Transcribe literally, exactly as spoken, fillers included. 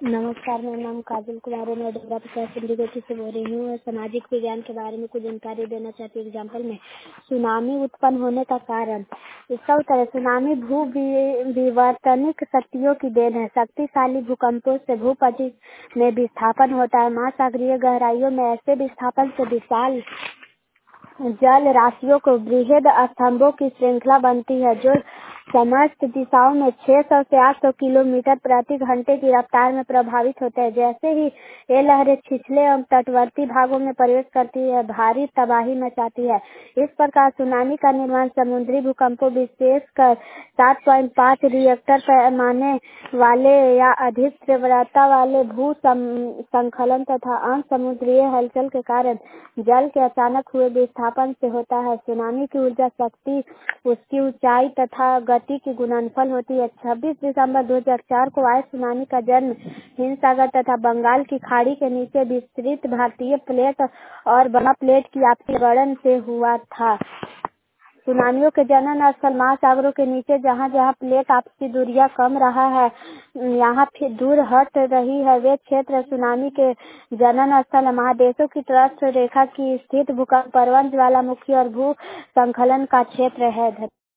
नमस्कार, मेरा नाम काजल कुमार है। मैं डोगरा प्रसाद सिंडिकेट से बोल रही हूँ। सामाजिक विज्ञान के बारे में कुछ जानकारी देना चाहती हूँ। एग्जाम्पल में सुनामी उत्पन्न होने का कारण। इसका उत्तर है सुनामी भू विवर्तनिक शक्तियों की देन है। शक्तिशाली भूकंपों से भूपटल में विस्थापन होता है। महासागरीय गहराइयों में ऐसे विस्थापन से विशाल जल राशियों को बृहद स्तंभों की श्रृंखला बनती है, जो समस्त दिशाओं में छह सौ से आठ सौ किलोमीटर प्रति घंटे की रफ्तार में प्रभावित होते हैं। जैसे ही ये लहरें छिछले एवं तटवर्ती भागों में प्रवेश करती है, भारी तबाही मचाती है। इस प्रकार सुनामी का निर्माण समुद्री भूकंपों, विशेषकर सात पॉइंट पाँच रिएक्टर पैमाने वाले या अधिक तीव्रता वाले भू संखलन तथा अन्य समुद्रीय हलचल के कारण जल के अचानक हुए विस्थापन से होता है। सुनामी की ऊर्जा शक्ति उसकी ऊंचाई तथा गति की गुणनफल होती है। छब्बीस दिसंबर दो हज़ार चार को आए सुनामी का जन्म हिंद सागर तथा बंगाल की खाड़ी के नीचे विस्तृत भारतीय प्लेट और बर्मा प्लेट की आपसी गड़न से हुआ था। सुनामियों के जनन स्थल महासागरों के नीचे जहाँ जहाँ प्लेट आपसी दूरियां कम रहा है, यहाँ फिर दूर हट रही है, वे क्षेत्र सुनामी के जनन स्थल महादेशों की तटस्थ रेखा की स्थित भूकंप प्रवण ज्वालामुखी और भू संखलन का क्षेत्र है।